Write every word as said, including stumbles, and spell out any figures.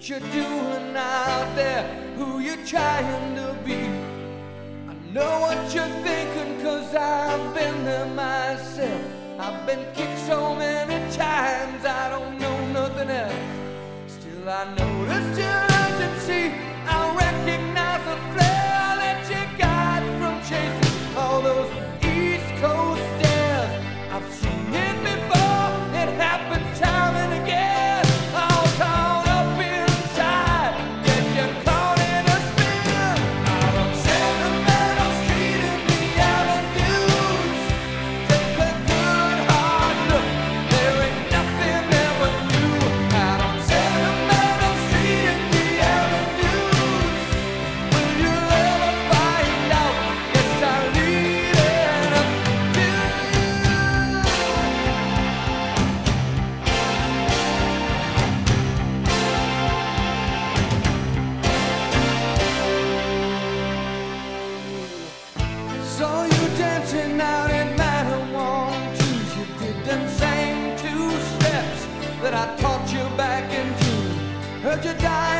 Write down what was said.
what you're doing out there, who you're trying to be. I know what you're thinking, cause I've been there myself. I've been kicked so many times, I don't know nothing else. Still I noticed your urgency, I recognize the flare that you got from chasing all those East Coast stairs. I've seen it before, it happens time and again. All caught up inside, get you caught in a spin. Out on Sacramento Street in the avenues, take a good hard look, there ain't nothing there but you. Out on Sacramento Street in the avenues, will you ever find out? Yes, I lead it up to you. Saw you dancing out in Matterhorn Trees. You did them same two steps that I taught you back in June. Heard you die